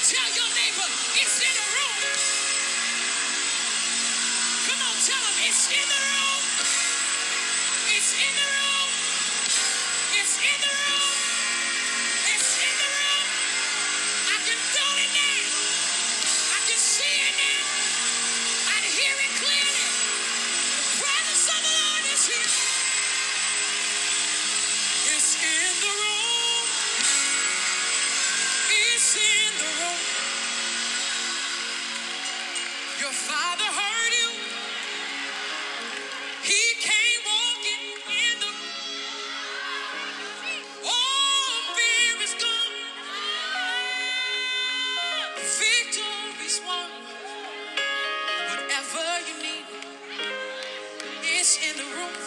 Tell your neighbor it's in the room. Come on, tell them it's in the room. It's in the room. It's in the room. It's in the room. I can feel it now. I can see it now. I can hear it clearly. The presence of the Lord is here. It's in the room. It's in the room. Your father heard you. He came walking in the room. All fear is gone. Victory's won. Whatever you need is in the room.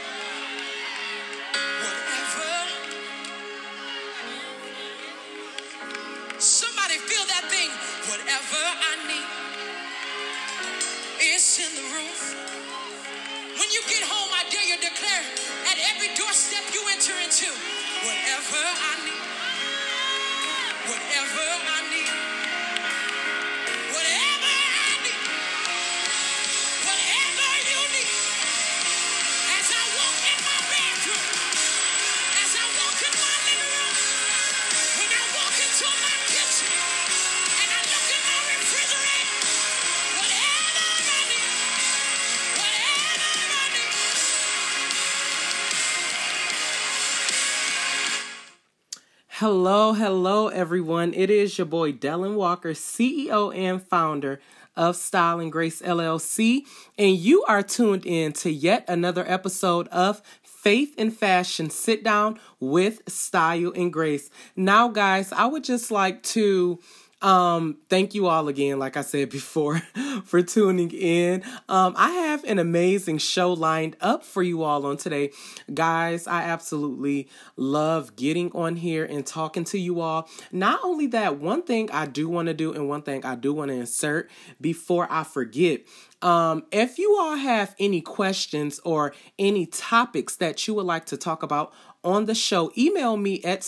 Whatever. Somebody feel that thing. Whatever I need is in the room. When you get home, I dare you declare at every doorstep you enter into, whatever I need, whatever I need, whatever I need, whatever you need. As I walk in my bedroom, as I walk in my living room, when I walk into my kitchen, and I look in my refrigerator, whatever I need, whatever I need. Hello, everyone. It is your boy, Dylan Walker, CEO and founder of Style and Grace LLC, and you are tuned in to yet another episode of Faith and Fashion Sit Down with Style and Grace. Now, guys, I would just like to thank you all again, like I said before, for tuning in. I have an amazing show lined up for you all on today. Guys, I absolutely love getting on here and talking to you all. Not only that, one thing I do want to do and one thing I do want to insert before I forget. If you all have any questions or any topics that you would like to talk about on the show, email me at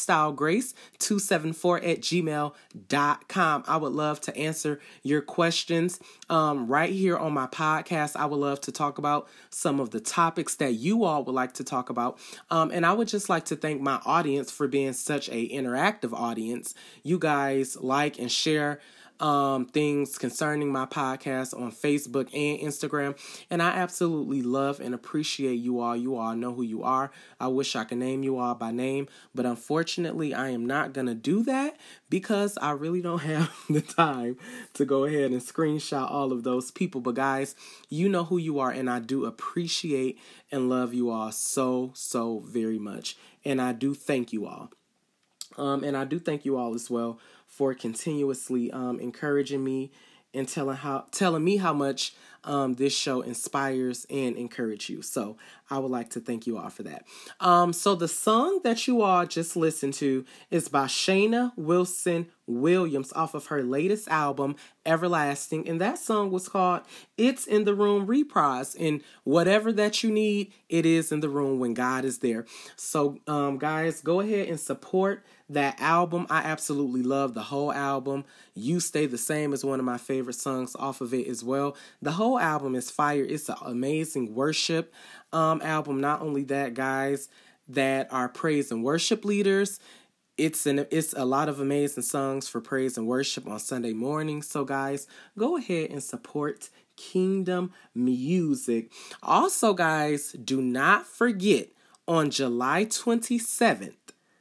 stylegrace274@gmail.com. I would love to answer your questions right here on my podcast. I would love to talk about some of the topics that you all would like to talk about. And I would just like to thank my audience for being such a interactive audience. You guys like and share things concerning my podcast on Facebook and Instagram. And I absolutely love and appreciate you all. You all know who you are. I wish I could name you all by name, but unfortunately I am not going to do that because I really don't have the time to go ahead and screenshot all of those people. But guys, you know who you are, and I do appreciate and love you all so very much. And I do thank you all. And I do thank you all as well for continuously encouraging me and telling me how much this show inspires and encourages you. So I would like to thank you all for that. So the song that you all just listened to is by Shayna Wilson Williams off of her latest album, Everlasting. And that song was called It's in the Room Reprise. And whatever that you need, it is in the room when God is there. So guys, go ahead and support that album. I absolutely love the whole album. You Stay the Same is one of my favorite songs off of it as well. The whole album is fire. It's an amazing worship album. Not only that, guys, that are praise and worship leaders. It's a lot of amazing songs for praise and worship on Sunday morning. So guys, go ahead and support Kingdom Music. Also, guys, do not forget on July 27th,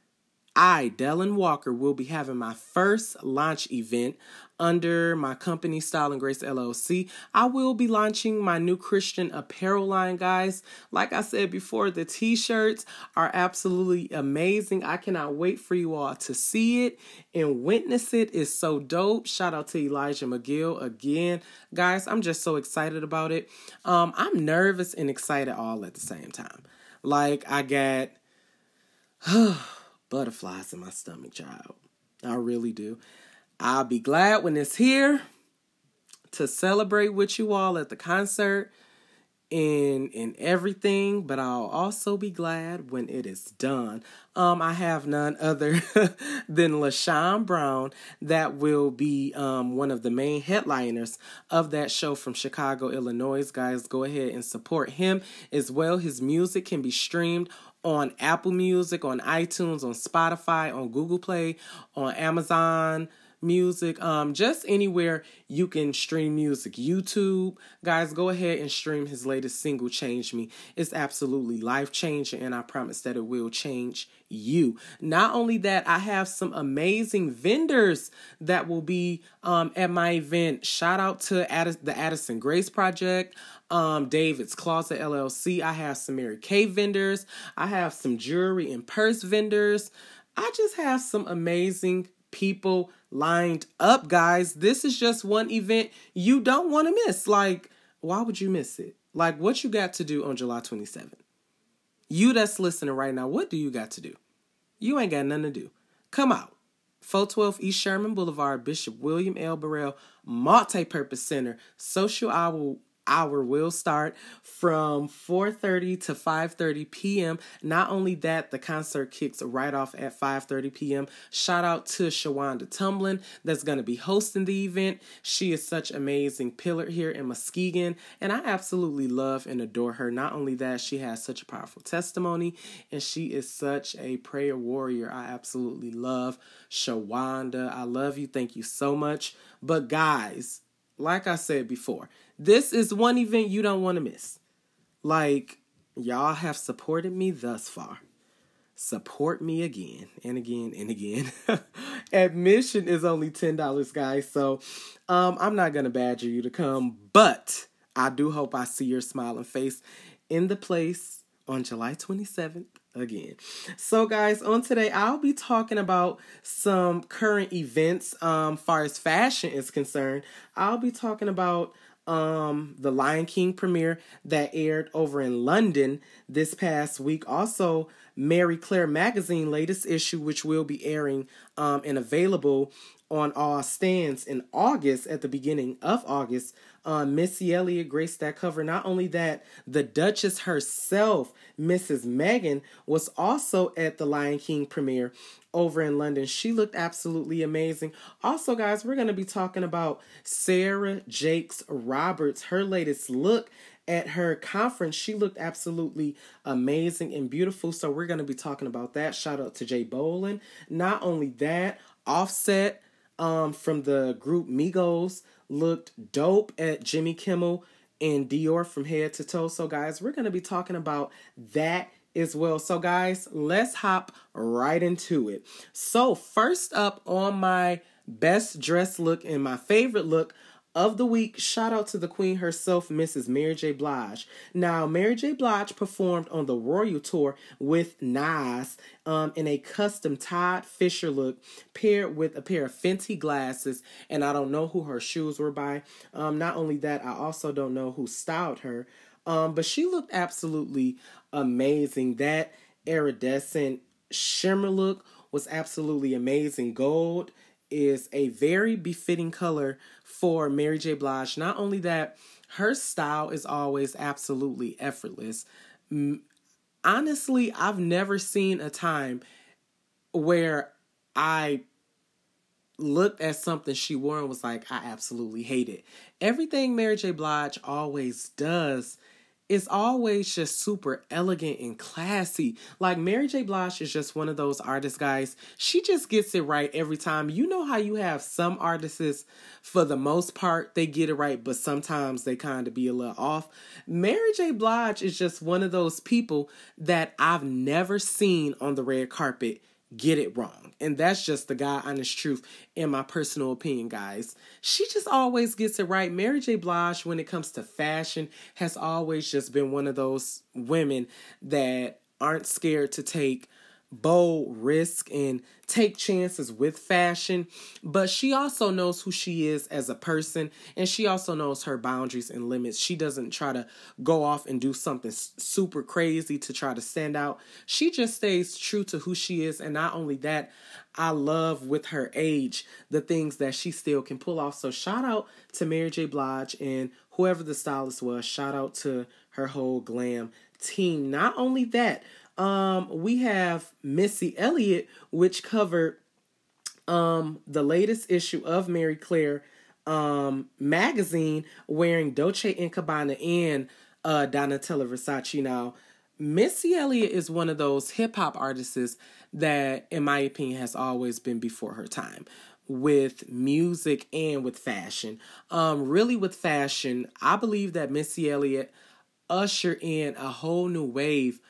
I, Dylan Walker, will be having my first launch event under my company, Style and Grace LLC. I will be launching my new Christian apparel line, guys. Like I said before, the t-shirts are absolutely amazing. I cannot wait for you all to see it and witness it. It's so dope. Shout out to Elijah McGill again. Guys, I'm just so excited about it. I'm nervous and excited all at the same time. Like, I got butterflies in my stomach, child. I really do. I'll be glad when it's here to celebrate with you all at the concert. in everything, but I'll also be glad when it is done. I have none other than LaShawn Brown that will be one of the main headliners of that show from Chicago, Illinois. Guys, go ahead and support him as well. His music can be streamed on Apple Music, on iTunes, on Spotify, on Google Play, on Amazon Music, just anywhere you can stream music. YouTube, guys, go ahead and stream his latest single, Change Me. It's absolutely life-changing, and I promise that it will change you. Not only that, I have some amazing vendors that will be at my event. Shout out to the Addison Grace Project, David's Closet LLC. I have some Mary Kay vendors. I have some jewelry and purse vendors. I just have some amazing people lined up, guys. This is just one event you don't want to miss. Like, why would you miss it? Like, what you got to do on July 27th? You that's listening right now, what do you got to do? You ain't got nothing to do. Come out. 412 East Sherman Boulevard, Bishop William L. Burrell Multi-Purpose Center. Social hour will start from 4:30 to 5:30 p.m. Not only that, the concert kicks right off at 5:30 p.m. Shout out to Shawanda Tumblin that's going to be hosting the event. She is such an amazing pillar here in Muskegon, and I absolutely love and adore her. Not only that, she has such a powerful testimony, and she is such a prayer warrior. I absolutely love Shawanda. I love you. Thank you so much. But guys, like I said before, this is one event you don't want to miss. Like, y'all have supported me thus far. Support me again and again and again. Admission is only $10, guys. So I'm not going to badger you to come. But I do hope I see your smiling face in the place on July 27th again. So guys, on today, I'll be talking about some current events far as fashion is concerned. I'll be talking about the Lion King premiere that aired over in London this past week. Also, Mary Claire magazine latest issue, which will be airing and available on all stands in August, at the beginning of August. Missy Elliott graced that cover. Not only that, the Duchess herself, Mrs. Meghan, was also at the Lion King premiere over in London. She looked absolutely amazing. Also, guys, we're going to be talking about Sarah Jakes Roberts, her latest look at her conference. She looked absolutely amazing and beautiful. So we're going to be talking about that. Shout out to Jay Bolin. Not only that, Offset from the group Migos looked dope at Jimmy Kimmel and Dior from head to toe. So guys, we're going to be talking about that as well. So guys, let's hop right into it. So first up on my best dress look and my favorite look of the week, shout out to the queen herself, Mrs. Mary J. Blige. Now, Mary J. Blige performed on the Royal Tour with Nas in a custom Todd Fisher look paired with a pair of Fenty glasses, and I don't know who her shoes were by. Not only that, I also don't know who styled her, but she looked absolutely amazing. That iridescent shimmer look was absolutely amazing. Gold is a very befitting color for Mary J. Blige. Not only that, her style is always absolutely effortless. Honestly, I've never seen a time where I looked at something she wore and was like, I absolutely hate it. Everything Mary J. Blige always does is always just super elegant and classy. Like, Mary J. Blige is just one of those artists, guys. She just gets it right every time. You know how you have some artists, for the most part, they get it right, but sometimes they kind of be a little off. Mary J. Blige is just one of those people that I've never seen on the red carpet get it wrong. And that's just the God honest truth in my personal opinion, guys. She just always gets it right. Mary J. Blige, when it comes to fashion, has always just been one of those women that aren't scared to take bold risk and take chances with fashion, but she also knows who she is as a person, and she also knows her boundaries and limits. She doesn't try to go off and do something super crazy to try to stand out. She just stays true to who she is, and not only that, I love with her age the things that she still can pull off. So shout out to Mary J. Blige and whoever the stylist was. Shout out to her whole glam team. Not only that, we have Missy Elliott, which covered the latest issue of Mary Claire magazine wearing Dolce & Gabbana and Donatella Versace. Now, Missy Elliott is one of those hip-hop artists that, in my opinion, has always been before her time with music and with fashion. Really with fashion, I believe that Missy Elliott ushered in a whole new wave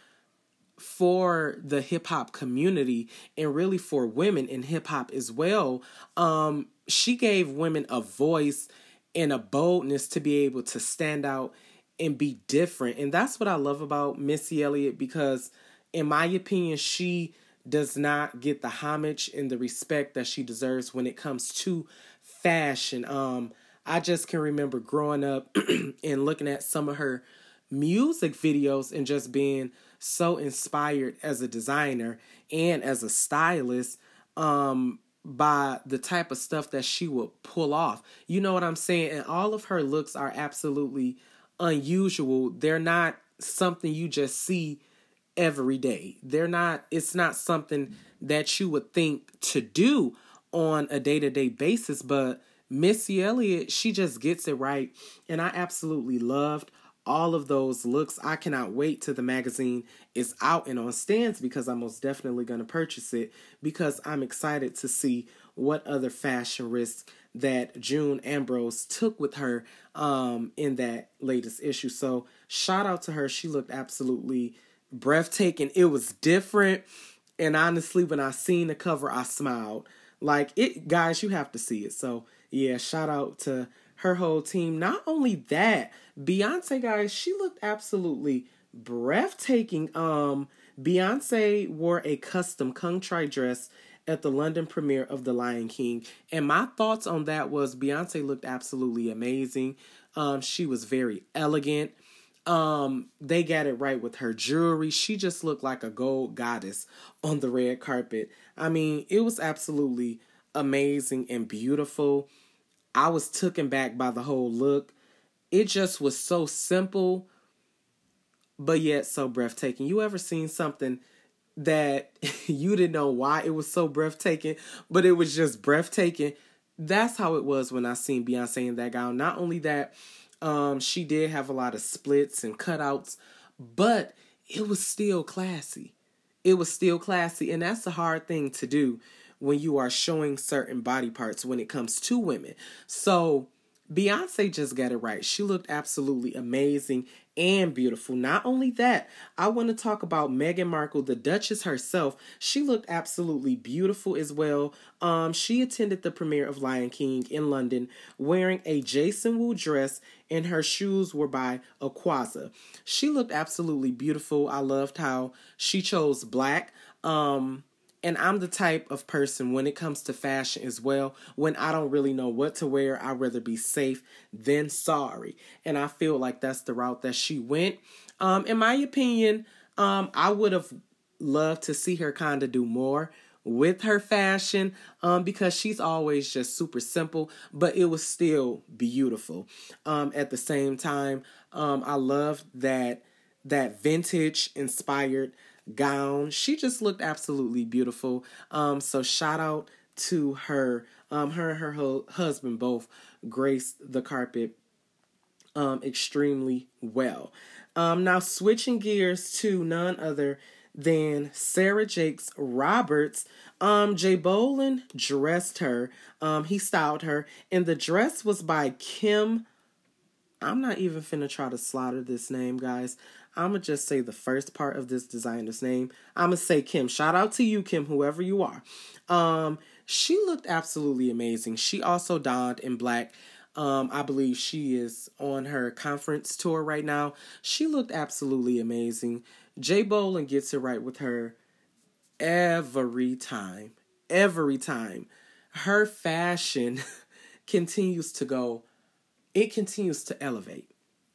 for the hip-hop community and really for women in hip-hop as well. She gave women a voice and a boldness to be able to stand out and be different. And that's what I love about Missy Elliott, because in my opinion, she does not get the homage and the respect that she deserves when it comes to fashion. I just can remember growing up and looking at some of her music videos and just being so inspired as a designer and as a stylist by the type of stuff that she would pull off. You know what I'm saying? And all of her looks are absolutely unusual. They're not something you just see every day. It's not something that you would think to do on a day-to-day basis, but Missy Elliott, she just gets it right. And I absolutely loved all of those looks. I cannot wait till the magazine is out and on stands, because I'm most definitely going to purchase it, because I'm excited to see what other fashion risks that June Ambrose took with her in that latest issue. So shout out to her. She looked absolutely breathtaking. It was different. And honestly, when I seen the cover, I smiled. Like, it, guys, you have to see it. So yeah, shout out to her whole team. Not only that, Beyonce, guys, she looked absolutely breathtaking. Beyonce wore a custom Kung Trai dress at the London premiere of The Lion King. And my thoughts on that was Beyonce looked absolutely amazing. She was very elegant. They got it right with her jewelry. She just looked like a gold goddess on the red carpet. I mean, it was absolutely amazing and beautiful. I was taken back by the whole look. It just was so simple, but yet so breathtaking. You ever seen something that you didn't know why it was so breathtaking, but it was just breathtaking? That's how it was when I seen Beyonce in that gown. Not only that, she did have a lot of splits and cutouts, but it was still classy. It was still classy, and that's a hard thing to do when you are showing certain body parts when it comes to women. So Beyonce just got it right. She looked absolutely amazing and beautiful. Not only that, I want to talk about Meghan Markle, the Duchess herself. She looked absolutely beautiful as well. She attended the premiere of Lion King in London wearing a Jason Wu dress, and her shoes were by Aquaza. She looked absolutely beautiful. I loved how she chose black. And I'm the type of person when it comes to fashion as well, when I don't really know what to wear, I'd rather be safe than sorry. And I feel like that's the route that she went. In my opinion, I would have loved to see her kind of do more with her fashion, because she's always just super simple, but it was still beautiful. At the same time, I love that vintage inspired gown. She just looked absolutely beautiful. So shout out to her. Her and her husband both graced the carpet extremely well. Now switching gears to none other than Sarah Jakes Roberts. Jay Bolin dressed her. He styled her, and the dress was by Kim. I'm not even finna try to slaughter this name, guys. I'm going to just say the first part of this designer's name. I'm going to say Kim. Shout out to you, Kim, whoever you are. She looked absolutely amazing. She also donned in black. I believe she is on her conference tour right now. She looked absolutely amazing. Jay Bolin gets it right with her every time. Every time. Her fashion continues to go. It continues to elevate.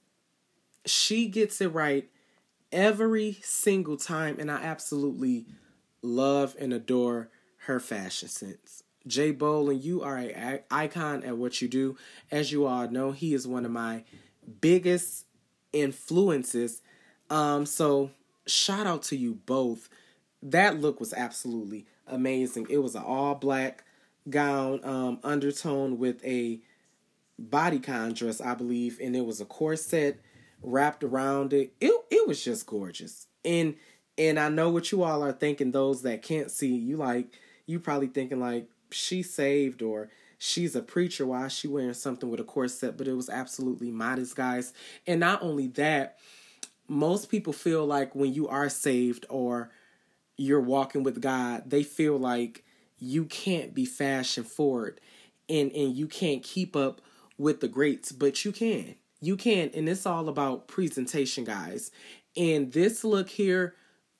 She gets it right every single time, and I absolutely love and adore her fashion sense. Jay Bolin, you are an icon at what you do. As you all know, he is one of my biggest influences. So shout out to you both. That look was absolutely amazing. It was an all black gown, undertone with a bodycon dress, I believe, and it was a corset wrapped around it. It was just gorgeous. And I know what you all are thinking, those that can't see, you probably thinking like, she's saved or she's a preacher, why is she wearing something with a corset? But it was absolutely modest, guys. And not only that, most people feel like when you are saved or you're walking with God, they feel like you can't be fashion forward and you can't keep up with the greats, but you can. You can, and it's all about presentation, guys. And this look here,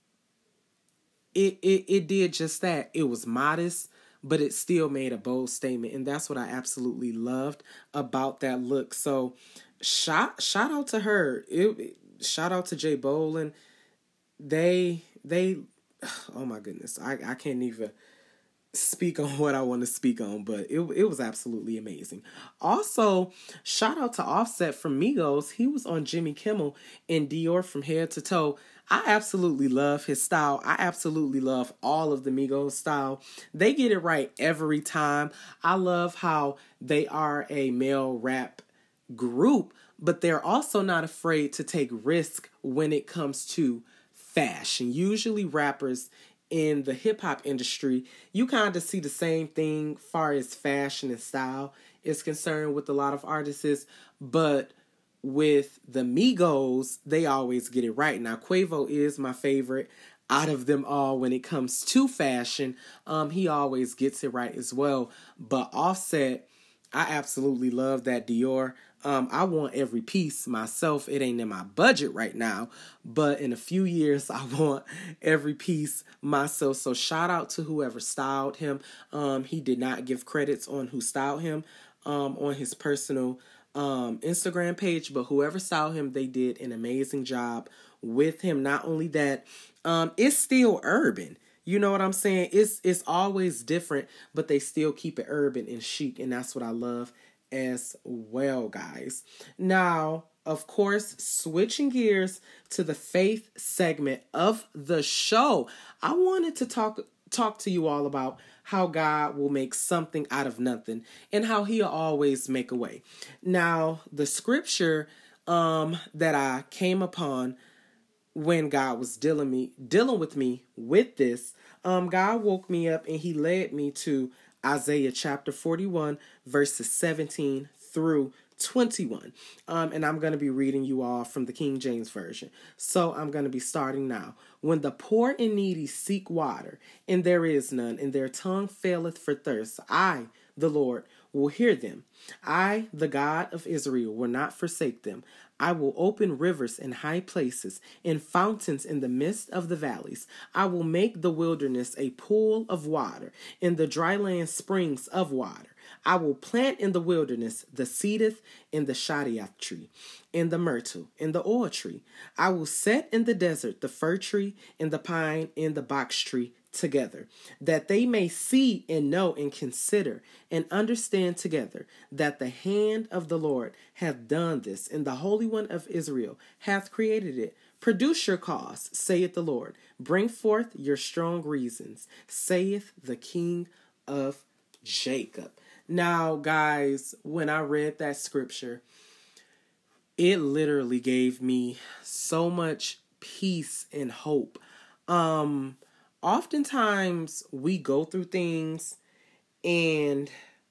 it did just that. It was modest, but it still made a bold statement, and that's what I absolutely loved about that look. So, shout out to her. Shout out to Jay Bolin. They, oh my goodness, I can't even speak on what I want to speak on, but it was absolutely amazing. Also, shout out to Offset from Migos. He was on Jimmy Kimmel in Dior from head to toe. I absolutely love his style. I absolutely love all of the Migos style. They get it right every time. I love how they are a male rap group, but they're also not afraid to take risk when it comes to fashion. Usually rappers in the hip-hop industry, you kind of see the same thing far as fashion and style is concerned with a lot of artists, but with the Migos, they always get it right. Now, Quavo is my favorite out of them all when it comes to fashion. He always gets it right as well. But Offset, I absolutely love that Dior. I want every piece myself. It ain't in my budget right now, but in a few years, I want every piece myself. So shout out to whoever styled him. He did not give credits on who styled him on his personal Instagram page, but whoever styled him, they did an amazing job with him. Not only that, it's still urban. You know what I'm saying? It's always different, but they still keep it urban and chic, and that's what I love as well, guys. Now, of course, switching gears to the faith segment of the show, I wanted to talk to you all about how God will make something out of nothing and how he'll always make a way. Now, the scripture that I came upon when God was dealing with me with this, God woke me up and he led me to Isaiah chapter 41, verses 17 through 21. And I'm going to be reading you all from the King James Version. So I'm going to be starting now. When the poor and needy seek water, and there is none, and their tongue faileth for thirst, I, the Lord, will hear them. I, the God of Israel, will not forsake them. I will open rivers in high places and fountains in the midst of the valleys. I will make the wilderness a pool of water, in the dry land springs of water. I will plant in the wilderness the cedar and the shadiath tree, and the myrtle and the oil tree. I will set in the desert the fir tree and the pine and the box tree together, that they may see and know and consider and understand together that the hand of the Lord hath done this, and the Holy One of Israel hath created it. Produce your cause, saith the Lord. Bring forth your strong reasons, saith the King of Jacob. Now, guys, when I read that scripture, it literally gave me so much peace and hope. Oftentimes we go through things and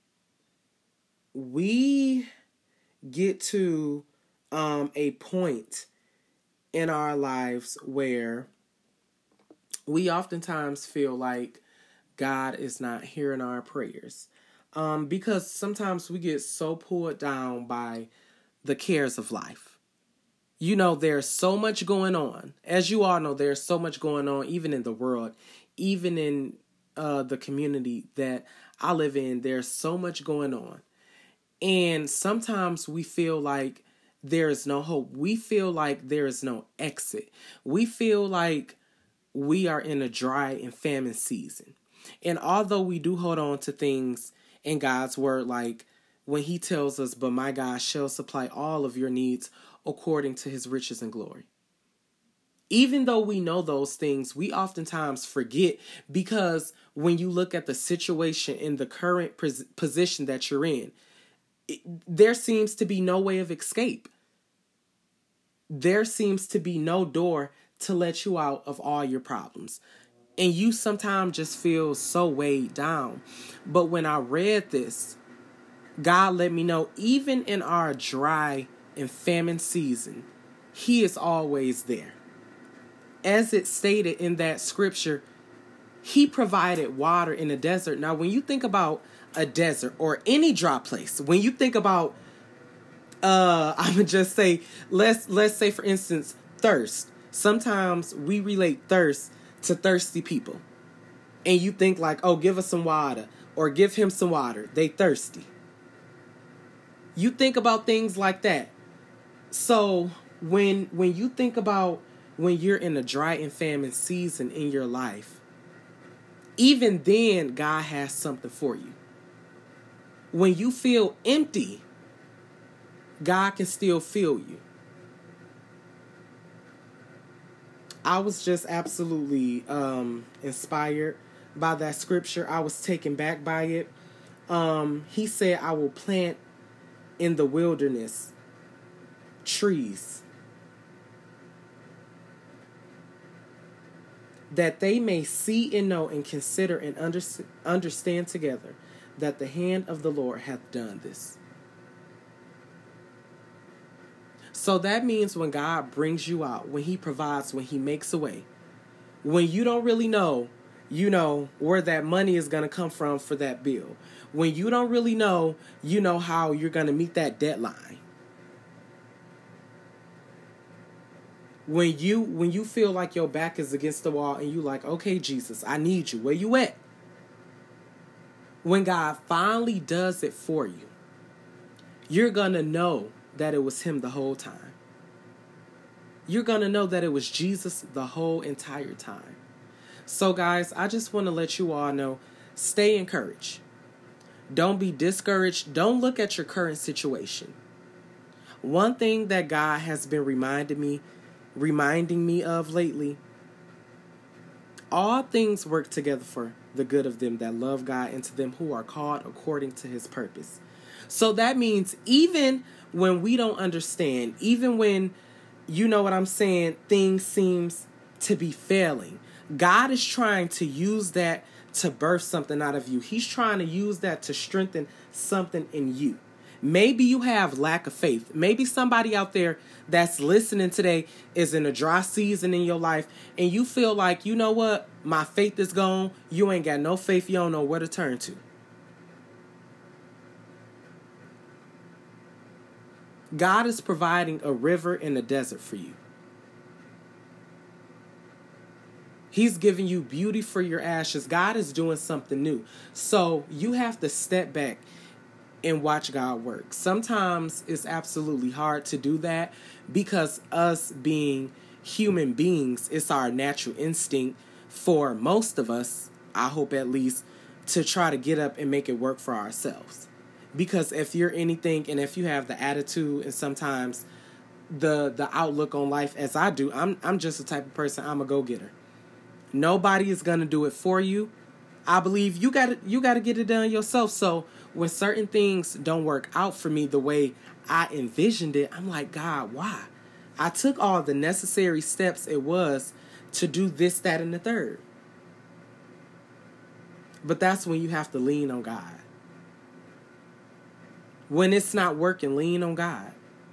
we get to a point in our lives where we oftentimes feel like God is not hearing our prayers. Because sometimes we get so pulled down by the cares of life. You know, there's so much going on. As you all know, there's so much going on, even in the world, even in the community that I live in. There's so much going on. And sometimes we feel like there is no hope. We feel like there is no exit. We feel like we are in a dry and famine season. And although we do hold on to things in God's word, like when he tells us, but my God shall supply all of your needs according to his riches and glory. Even though we know those things, we oftentimes forget, because when you look at the situation in the current position that you're in, there seems to be no way of escape. There seems to be no door to let you out of all your problems. And you sometimes just feel so weighed down. But when I read this, God let me know, even in our dry and famine season, he is always there. As it stated in that scripture, he provided water in the desert. Now, when you think about a desert or any dry place, when you think about, I'm gonna just say, let's say for instance, thirst. Sometimes we relate thirst to thirsty people, and you think like, oh, give us some water, or give him some water. They thirsty. You think about things like that. So when you think about when you're in a dry and famine season in your life, even then, God has something for you. When you feel empty, God can still fill you. I was just absolutely inspired by that scripture. I was taken back by it. He said, I will plant in the wilderness trees, that they may see and know and consider and understand together that the hand of the Lord hath done this. So that means when God brings you out, when he provides, when he makes a way, when you don't really know, where that money is going to come from for that bill. When you don't really know, how you're going to meet that deadline. When you feel like your back is against the wall and you like, okay, Jesus, I need you. Where you at? When God finally does it for you, you're going to know that it was him the whole time. You're going to know that it was Jesus the whole entire time. So guys, I just want to let you all know, stay encouraged. Don't be discouraged. Don't look at your current situation. One thing that God has been reminding me of lately, all things work together for the good of them that love God and to them who are called according to his purpose. So that means even when we don't understand, even when, things seems to be failing, God is trying to use that to birth something out of you. He's trying to use that to strengthen something in you. Maybe you have lack of faith. Maybe somebody out there that's listening today is in a dry season in your life and you feel like, you know what? My faith is gone. You ain't got no faith. You don't know where to turn to. God is providing a river in the desert for you. He's giving you beauty for your ashes. God is doing something new. So you have to step back and watch God work. Sometimes it's absolutely hard to do that because us being human beings, it's our natural instinct for most of us, I hope at least, to try to get up and make it work for ourselves. Because if you're anything and if you have the attitude and sometimes the outlook on life as I do, I'm just the type of person, I'm a go-getter. Nobody is going to do it for you. I believe you got to get it done yourself. So when certain things don't work out for me the way I envisioned it, I'm like, God, why? I took all the necessary steps it was to do this, that, and the third. But that's when you have to lean on God. When it's not working, lean on God.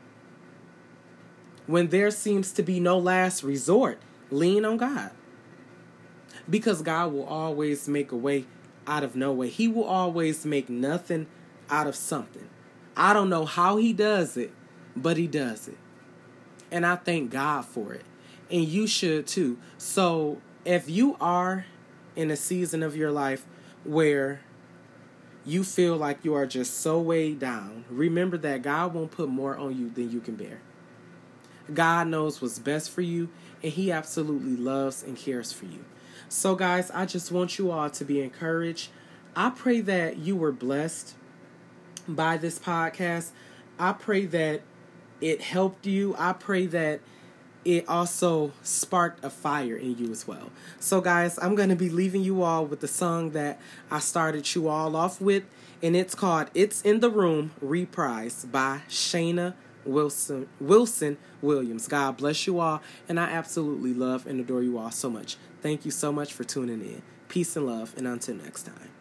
When there seems to be no last resort, lean on God. Because God will always make a way out of no way. He will always make nothing out of something. I don't know how he does it, but he does it. And I thank God for it. And you should too. So if you are in a season of your life where you feel like you are just so weighed down, remember that God won't put more on you than you can bear. God knows what's best for you, and he absolutely loves and cares for you. So guys, I just want you all to be encouraged. I pray that you were blessed by this podcast. I pray that it helped you. I pray that it also sparked a fire in you as well. So guys, I'm going to be leaving you all with the song that I started you all off with, and it's called It's in the Room, reprised by Shayna Wilson Williams. God bless you all, and I absolutely love and adore you all so much. Thank you so much for tuning in. Peace and love, and until next time.